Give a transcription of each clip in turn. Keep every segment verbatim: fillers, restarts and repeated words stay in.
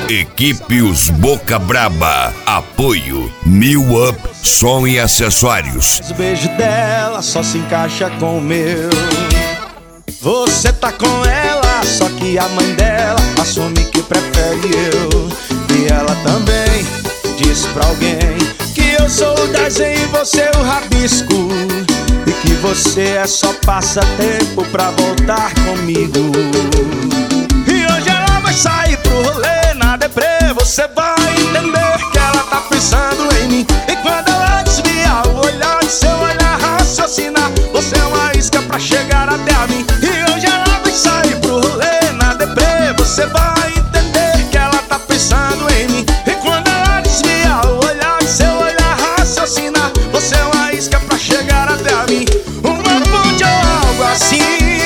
Equipe Os Boca Braba. Apoio New Up Som e Acessórios. O beijo dela só se encaixa com o meu. Você tá com ela, só que a mãe dela assume que prefere eu. E ela também diz pra alguém que eu sou o desenho e você o rabisco, e que você é só passatempo pra voltar comigo. E hoje ela vai sair pro rolê na deprê. Você vai entender que ela tá pensando em mim. E quando ela desviar o olhar de seu olhar raciocinar, você é uma isca pra chegar até a mim. E hoje ela vai sair pro rolê na deprê. Você vai entender que ela tá pensando em mim. E quando ela desviar o olhar de seu olhar raciocinar, você é uma isca pra chegar até a mim. Uma ponte ou algo assim.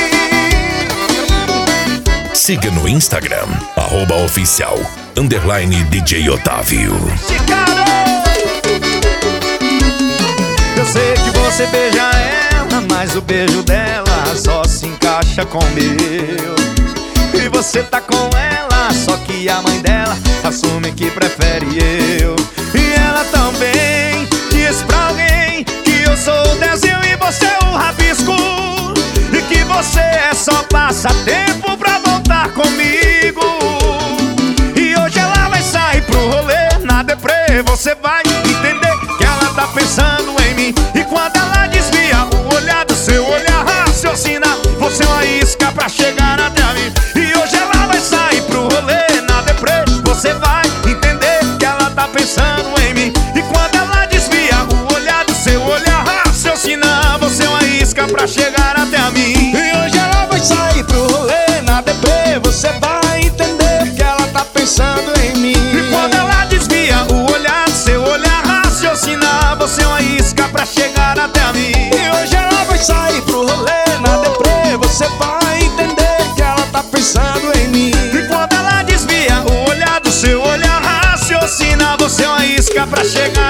Siga no Instagram, arroba oficial, underline D J Otávio. Eu sei que você beija ela, mas o beijo dela só se encaixa com o meu. E você tá com ela, só que a mãe dela assume que prefere eu. E ela também diz pra alguém que eu sou o desenho e você é o rabisco, e que você é só passatempo pra voltar comigo. E hoje ela vai sair pro rolê na deprê. Você vai entender que ela tá pensando em mim. E quando ela desvia o olhar do seu olhar raciocina, você é uma isca pra chegar até a mim. E hoje ela vai sair pro rolê na deprê. Você vai entender que ela tá pensando em mim. E quando ela desvia o olhar do seu olhar raciocina, você é uma isca pra chegar até a mim. E hoje ela vai sair pro rolê na deprê. Você vai entender que ela tá pensando em mim. E quando ela desvia o olhar do seu olhar raciocina, você é uma isca pra chegar até a mim. E hoje ela vai sair pro rolê na deprê. Você vai entender que ela tá pensando em mim. E quando ela desvia o olhar do seu olhar raciocina, você é uma isca pra chegar